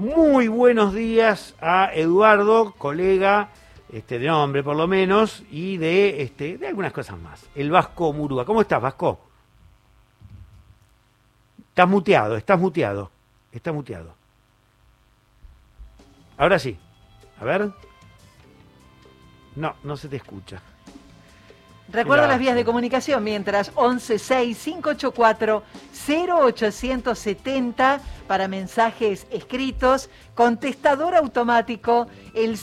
muy buenos días a Eduardo, colega de nombre por lo menos, y de algunas cosas más. El Vasco Murúa. ¿Cómo estás, Vasco? Estás muteado. Ahora sí. A ver. No se te escucha. Recuerda las vías de comunicación mientras 116584-0870 para mensajes escritos, contestador automático el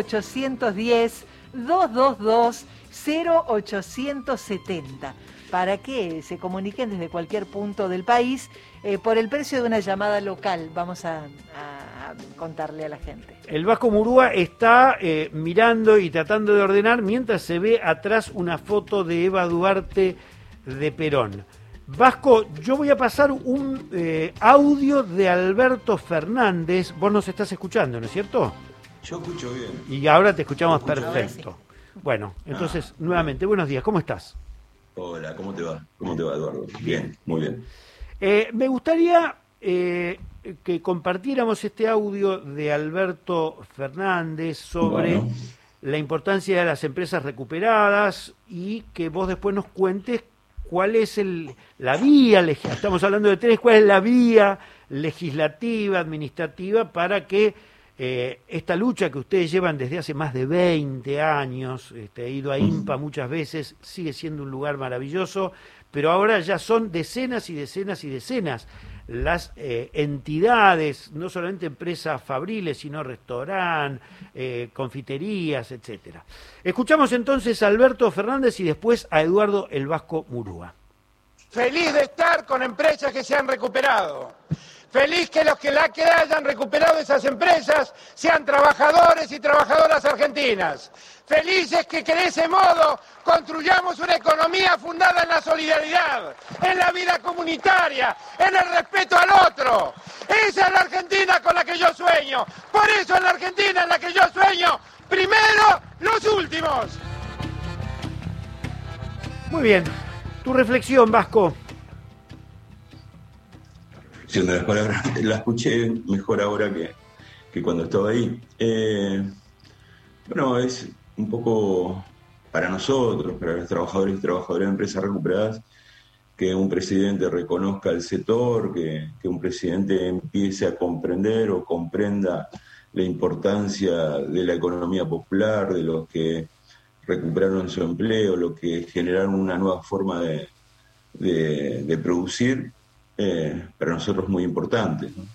0810-222-0870 para que se comuniquen desde cualquier punto del país por el precio de una llamada local. Vamos a contarle a la gente. El Vasco Murúa está mirando y tratando de ordenar mientras se ve atrás una foto de Eva Duarte de Perón. Vasco, yo voy a pasar un audio de Alberto Fernández. Vos nos estás escuchando, ¿no es cierto? Yo escucho bien. Y ahora te escuchamos perfecto. Sí. Bueno, entonces, nuevamente, buenos días, ¿cómo estás? Hola, ¿cómo te va? ¿Cómo te va, Eduardo? Bien, muy bien. Me gustaría que compartiéramos este audio de Alberto Fernández sobre la importancia de las empresas recuperadas y que vos después nos cuentes cuál es la vía, estamos hablando de tres, cuál es la vía legislativa, administrativa para que esta lucha que ustedes llevan desde hace más de 20 años, he ido a INPA muchas veces, sigue siendo un lugar maravilloso, pero ahora ya son decenas y decenas y decenas las entidades, no solamente empresas fabriles, sino restaurantes, confiterías, etcétera. Escuchamos entonces a Alberto Fernández y después a Eduardo el Vasco Murúa. Feliz de estar con empresas que se han recuperado. Feliz que los que hayan recuperado esas empresas sean trabajadores y trabajadoras argentinas. Felices que de ese modo construyamos una economía fundada en la solidaridad, en la vida comunitaria, en el respeto al otro. Esa es la Argentina con la que yo sueño. Por eso es la Argentina en la que yo sueño. Primero, los últimos. Muy bien. Tu reflexión, Vasco. De las palabras, la escuché mejor ahora que cuando estaba ahí. Bueno, es un poco para nosotros, para los trabajadores y trabajadoras de empresas recuperadas, que un presidente reconozca el sector, que un presidente empiece a comprender o comprenda la importancia de la economía popular, de los que recuperaron su empleo, los que generaron una nueva forma de producir. Para nosotros es muy importante, ¿no?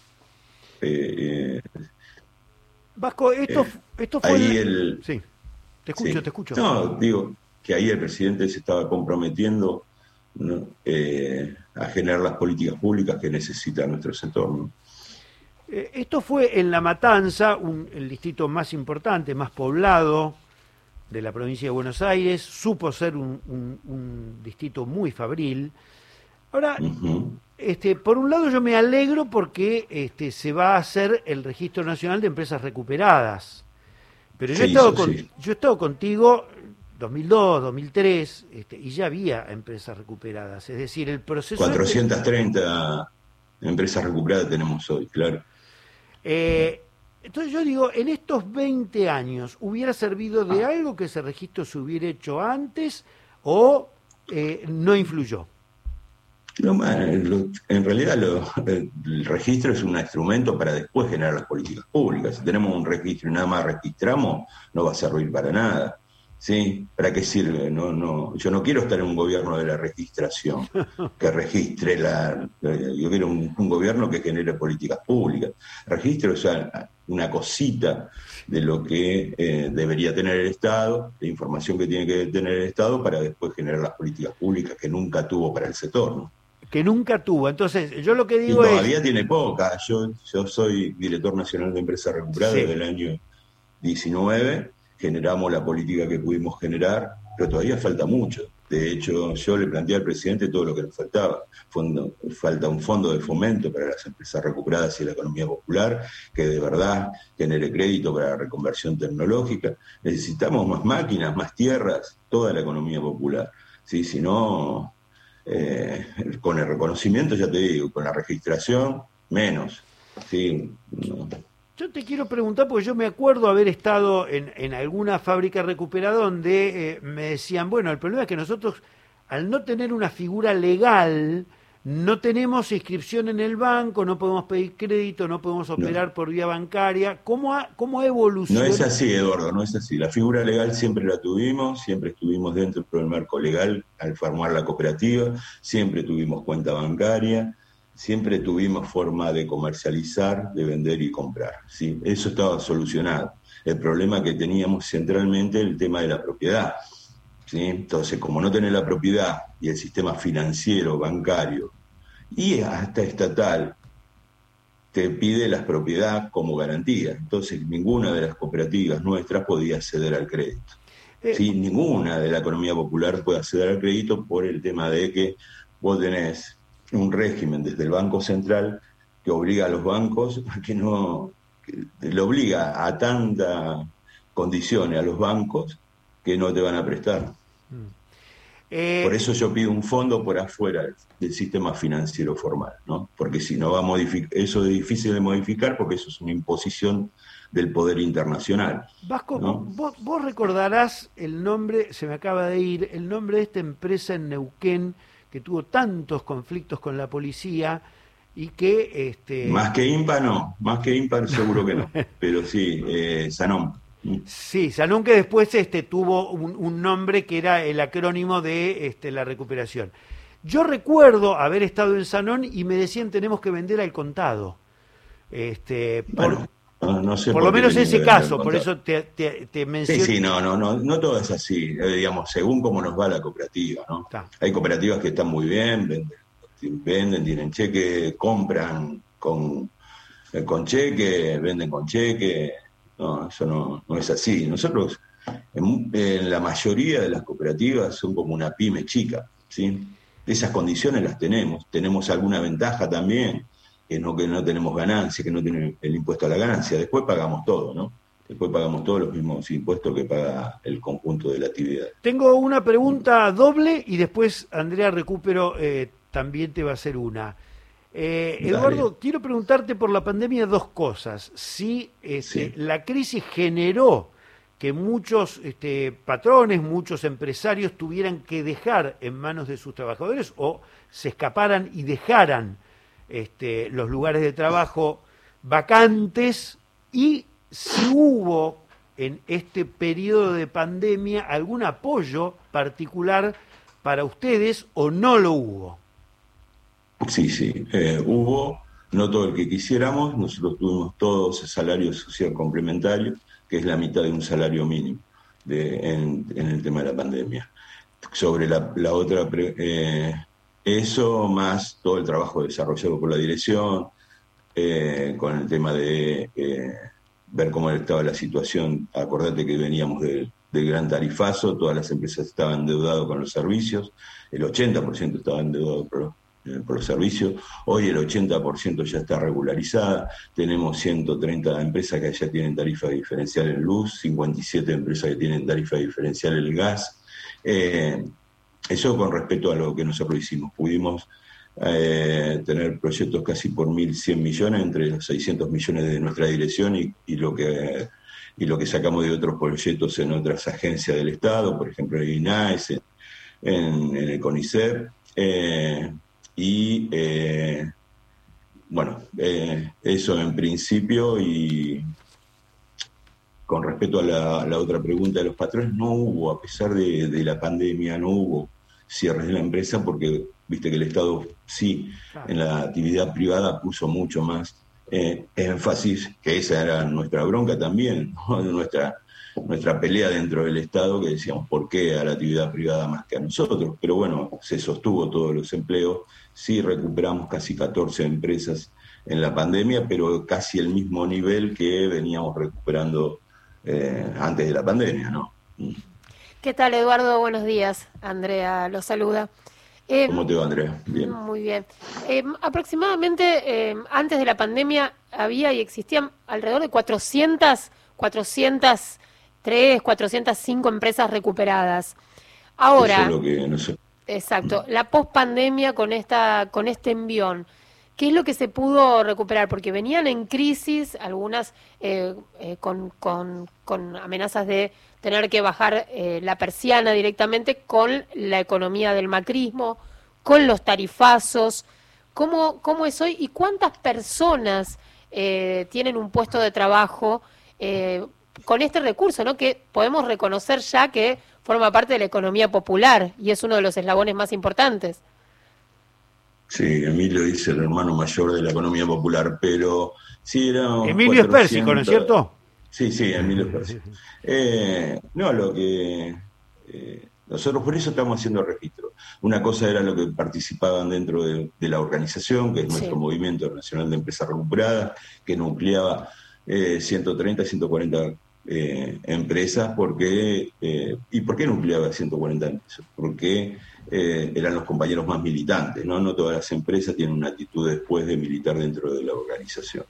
Vasco, esto fue... Ahí Sí, te escucho. No, digo que ahí el presidente se estaba comprometiendo, ¿no? A generar las políticas públicas que necesita nuestro sector, ¿no? Esto fue en La Matanza, el distrito más importante, más poblado de la provincia de Buenos Aires, supo ser un distrito muy fabril. Ahora, por un lado yo me alegro porque se va a hacer el Registro Nacional de Empresas Recuperadas, pero yo he estado contigo 2002, 2003, y ya había empresas recuperadas, es decir, el proceso... 430 empresas recuperadas tenemos hoy, claro. Entonces yo digo, en estos 20 años, ¿hubiera servido de algo que ese registro se hubiera hecho antes o no influyó? No, en realidad el registro es un instrumento para después generar las políticas públicas. Si tenemos un registro y nada más registramos, no va a servir para nada. ¿Sí? ¿Para qué sirve? Yo no quiero estar en un gobierno de la registración, que registre yo quiero un gobierno que genere políticas públicas. Registro es una cosita de lo que debería tener el Estado, de información que tiene que tener el Estado para después generar las políticas públicas que nunca tuvo para el sector, ¿no? Que nunca tuvo. Entonces, yo lo que digo todavía tiene poca. Yo soy director nacional de Empresas Recuperadas desde el año 19, generamos la política que pudimos generar, pero todavía falta mucho. De hecho, yo le planteé al presidente todo lo que nos faltaba. Falta un fondo de fomento para las empresas recuperadas y la economía popular, que de verdad genere crédito para la reconversión tecnológica. Necesitamos más máquinas, más tierras, toda la economía popular. ¿Sí? Si no... con el reconocimiento, ya te digo, con la registración, menos. ¿Sí? te quiero preguntar, porque yo me acuerdo haber estado en alguna fábrica recuperada donde me decían, bueno, el problema es que nosotros, al no tener una figura legal, no tenemos inscripción en el banco, no podemos pedir crédito, no podemos operar por vía bancaria. ¿Cómo ha evolucionado? No es así, Eduardo, no es así. La figura legal siempre la tuvimos, siempre estuvimos dentro del marco legal al formar la cooperativa, siempre tuvimos cuenta bancaria, siempre tuvimos forma de comercializar, de vender y comprar. ¿Sí? Eso estaba solucionado. El problema que teníamos centralmente es el tema de la propiedad. ¿Sí? Entonces, como no tenés la propiedad y el sistema financiero, bancario y hasta estatal te pide la propiedad como garantía, entonces ninguna de las cooperativas nuestras podía acceder al crédito. ¿Sí? Ninguna de la economía popular puede acceder al crédito por el tema de que vos tenés un régimen desde el Banco Central que obliga a los bancos a que le obliga a tantas condiciones a los bancos que no te van a prestar. Por eso yo pido un fondo por afuera del sistema financiero formal, ¿no? Porque si no va a modificar, eso es difícil de modificar porque eso es una imposición del poder internacional. Vasco, ¿no? vos recordarás el nombre, se me acaba de ir, el nombre de esta empresa en Neuquén que tuvo tantos conflictos con la policía y que... Más que IMPA seguro que no, pero sí, Sanom. Sí, Sanón, que después tuvo un nombre que era el acrónimo de la recuperación. Yo recuerdo haber estado en Sanón y me decían tenemos que vender al contado. Bueno, no sé por lo menos ese caso, por eso te menciono. Sí, no todo es así, digamos, según cómo nos va la cooperativa, ¿no? Hay cooperativas que están muy bien, venden, tienen cheque, compran con cheque, venden con cheque. No, eso no es así. Nosotros, en la mayoría de las cooperativas, son como una pyme chica, ¿sí? Esas condiciones las tenemos. Tenemos alguna ventaja también, que no tenemos ganancia, que no tenemos el impuesto a la ganancia. Después pagamos todo, ¿no? Después pagamos todos los mismos impuestos que paga el conjunto de la actividad. Tengo una pregunta doble y después Andrea Recupero también te va a hacer una. Eduardo, quiero preguntarte por la pandemia dos cosas. Si Sí. la crisis generó que muchos patrones, muchos empresarios tuvieran que dejar en manos de sus trabajadores o se escaparan y dejaran los lugares de trabajo vacantes, y si hubo en este periodo de pandemia algún apoyo particular para ustedes o no lo hubo. Sí, hubo, no todo el que quisiéramos, nosotros tuvimos todos el salario social complementario, que es la mitad de un salario mínimo en el tema de la pandemia. Sobre la otra, eso más todo el trabajo desarrollado por la dirección, con el tema de ver cómo estaba la situación. Acordate que veníamos del gran tarifazo, todas las empresas estaban endeudadas con los servicios, el 80% estaba endeudado por los servicios, hoy el 80% ya está regularizada, tenemos 130 empresas que ya tienen tarifa diferencial en luz, 57 empresas que tienen tarifa diferencial en el gas. Eso con respecto a lo que nosotros hicimos, pudimos tener proyectos casi por 1.100 millones, entre los 600 millones de nuestra dirección y lo que sacamos de otros proyectos en otras agencias del Estado, por ejemplo en el INAES, en el CONICET, eso en principio. Y con respecto a la otra pregunta de los patrones, no hubo, a pesar de la pandemia, no hubo cierres de la empresa porque viste que el Estado sí, en la actividad privada puso mucho más énfasis, que esa era nuestra bronca también, ¿no? Nuestra pelea dentro del Estado, que decíamos, ¿por qué a la actividad privada más que a nosotros? Pero bueno, se sostuvo todos los empleos, sí recuperamos casi 14 empresas en la pandemia, pero casi el mismo nivel que veníamos recuperando antes de la pandemia, ¿no? ¿Qué tal, Eduardo? Buenos días. Andrea los saluda. ¿Cómo te va, Andrea? Bien. Muy bien. Aproximadamente antes de la pandemia había y existían alrededor de 403, 405 empresas recuperadas. Ahora, eso es lo que no sé. Exacto, la pospandemia con este envión, ¿Qué es lo que se pudo recuperar? Porque venían en crisis, algunas con amenazas de tener que bajar la persiana directamente con la economía del macrismo, con los tarifazos. ¿Cómo es hoy y cuántas personas tienen un puesto de trabajo con este recurso, ¿no? Que podemos reconocer ya que forma parte de la economía popular y es uno de los eslabones más importantes? Sí, Emilio dice el hermano mayor de la economía popular, pero sí era... Emilio es Pérsico, ¿no es cierto? Sí, Emilio es Pérsico. No, lo que... nosotros por eso estamos haciendo registro. Una cosa era lo que participaban dentro de la organización, que es nuestro Movimiento Nacional de Empresas Recuperadas, que nucleaba 130, 140 empresas. ¿Y por qué nucleaba 140 empresas? Porque eran los compañeros más militantes, ¿no? No todas las empresas tienen una actitud después de militar dentro de la organización.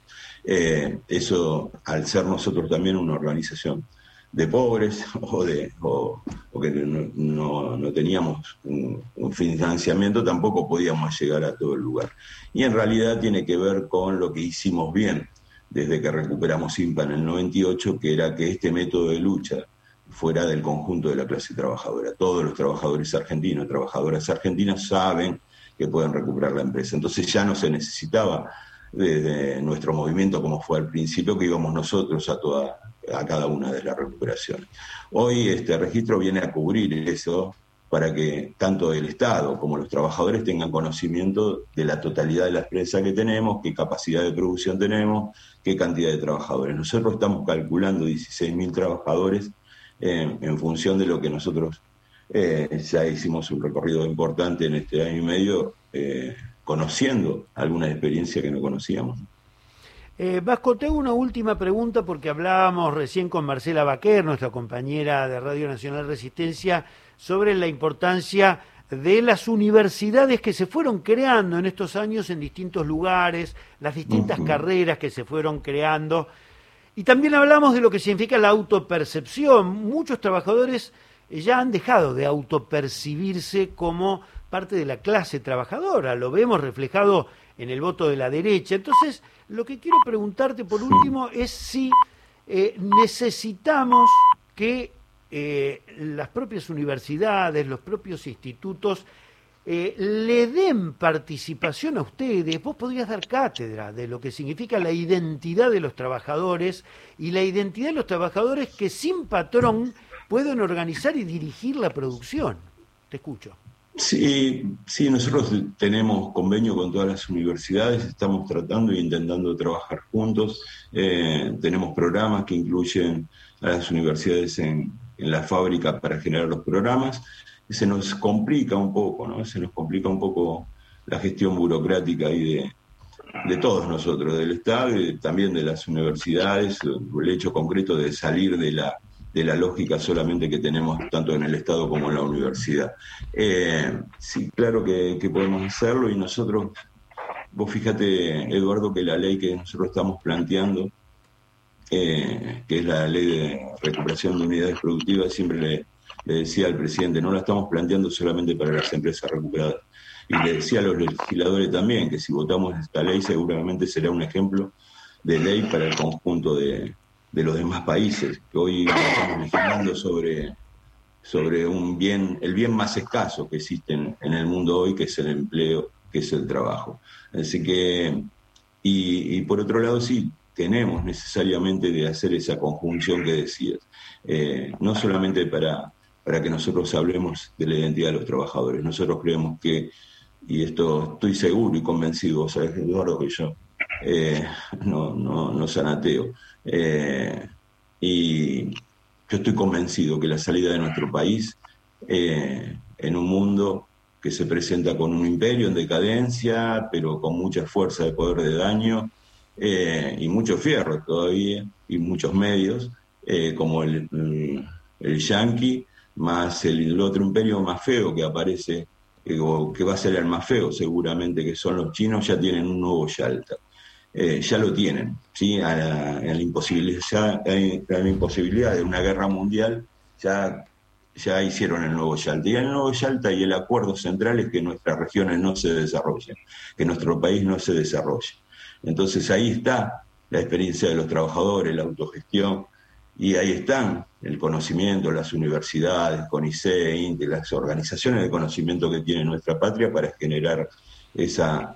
Eso, al ser nosotros también una organización de pobres o que no teníamos un financiamiento, tampoco podíamos llegar a todo el lugar. Y en realidad tiene que ver con lo que hicimos bien desde que recuperamos INPA en el 98, que era que este método de lucha fuera del conjunto de la clase trabajadora. Todos los trabajadores argentinos, trabajadoras argentinas saben que pueden recuperar la empresa. Entonces ya no se necesitaba desde nuestro movimiento, como fue al principio, que íbamos nosotros a cada una de las recuperaciones. Hoy este registro viene a cubrir eso para que tanto el Estado como los trabajadores tengan conocimiento de la totalidad de la empresa que tenemos, qué capacidad de producción tenemos, qué cantidad de trabajadores. Nosotros estamos calculando 16.000 trabajadores en función de lo que nosotros ya hicimos un recorrido importante en este año y medio, conociendo alguna experiencia que no conocíamos. Vasco, te hago una última pregunta porque hablábamos recién con Marcela Baquer, nuestra compañera de Radio Nacional Resistencia, sobre la importancia de las universidades que se fueron creando en estos años en distintos lugares, las distintas carreras que se fueron creando. Y también hablamos de lo que significa la autopercepción. Muchos trabajadores ya han dejado de autopercibirse como parte de la clase trabajadora. Lo vemos reflejado en el voto de la derecha. Entonces, lo que quiero preguntarte por último es si necesitamos que las propias universidades, los propios institutos, le den participación a ustedes. Vos podrías dar cátedra de lo que significa la identidad de los trabajadores y la identidad de los trabajadores que sin patrón pueden organizar y dirigir la producción. Te escucho. Sí, nosotros tenemos convenio con todas las universidades, estamos tratando e intentando trabajar juntos. Tenemos programas que incluyen a las universidades en la fábrica para generar los programas. Se nos complica un poco, ¿no? Se nos complica un poco la gestión burocrática ahí de todos nosotros, del Estado y también de las universidades, el hecho concreto de salir de la lógica solamente que tenemos tanto en el Estado como en la universidad. Sí, claro que podemos hacerlo y nosotros, vos fíjate, Eduardo, que la ley que nosotros estamos planteando, que es la ley de recuperación de unidades productivas, siempre le decía al presidente, no la estamos planteando solamente para las empresas recuperadas. Y le decía a los legisladores también que si votamos esta ley seguramente será un ejemplo de ley para el conjunto de los demás países, que hoy estamos legislando sobre el bien más escaso que existe en el mundo hoy, que es el empleo, que es el trabajo. Así que, y por otro lado sí, tenemos necesariamente de hacer esa conjunción que decías, no solamente para que nosotros hablemos de la identidad de los trabajadores. Nosotros creemos que, y esto estoy seguro y convencido, sabes, Eduardo, que yo no sanateo, y yo estoy convencido que la salida de nuestro país en un mundo que se presenta con un imperio en decadencia, pero con mucha fuerza de poder de daño, y mucho fierro todavía, y muchos medios, como el yanqui, más el otro imperio más feo que aparece, que va a ser el más feo seguramente, que son los chinos, ya tienen un nuevo Yalta. Ya lo tienen, ¿sí? A la imposibilidad de una guerra mundial, ya ya hicieron el Nuevo Yalta. Y el Nuevo Yalta y el acuerdo central es que nuestras regiones no se desarrollen, que nuestro país no se desarrolle. Entonces ahí está la experiencia de los trabajadores, la autogestión, y ahí están el conocimiento, las universidades, CONICET, INTE, las organizaciones de conocimiento que tiene nuestra patria para generar esa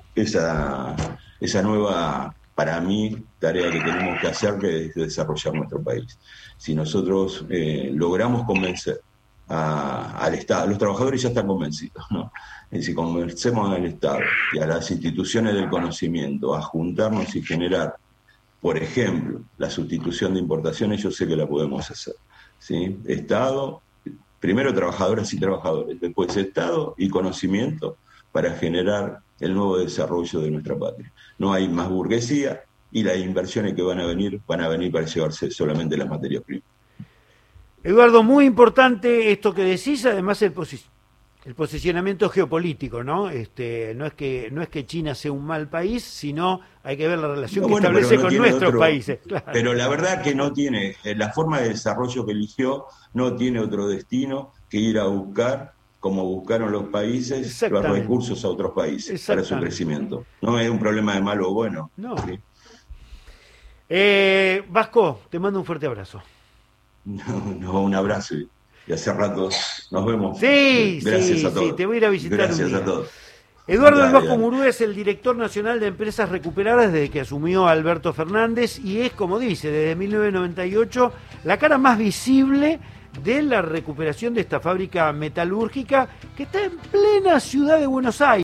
nueva, para mí, tarea que tenemos que hacer, que es desarrollar nuestro país. Si nosotros logramos convencer al Estado, los trabajadores ya están convencidos, ¿no? Y si convencemos al Estado y a las instituciones del conocimiento a juntarnos y generar, por ejemplo, la sustitución de importaciones, yo sé que la podemos hacer, ¿sí? Estado, primero trabajadoras y trabajadores, después Estado y conocimiento para generar el nuevo desarrollo de nuestra patria. No hay más burguesía y las inversiones que van a venir para llevarse solamente las materias primas. Eduardo, muy importante esto que decís, además el posicionamiento geopolítico, ¿no? No es que China sea un mal país, sino hay que ver la relación que establece con nuestros países. Claro. Pero la verdad que no tiene, la forma de desarrollo que eligió no tiene otro destino que ir a buscar, como buscaron los países, los recursos a otros países para su crecimiento. No es un problema de malo o bueno. No. ¿Sí? Vasco, te mando un fuerte abrazo. No, un abrazo y hace rato nos vemos. Sí, gracias a todos. Sí, te voy a ir a visitar. Gracias a todos. Eduardo El Vasco Murúa es el director nacional de Empresas Recuperadas desde que asumió Alberto Fernández y es, como dice, desde 1998 la cara más visible de la recuperación de esta fábrica metalúrgica que está en plena ciudad de Buenos Aires.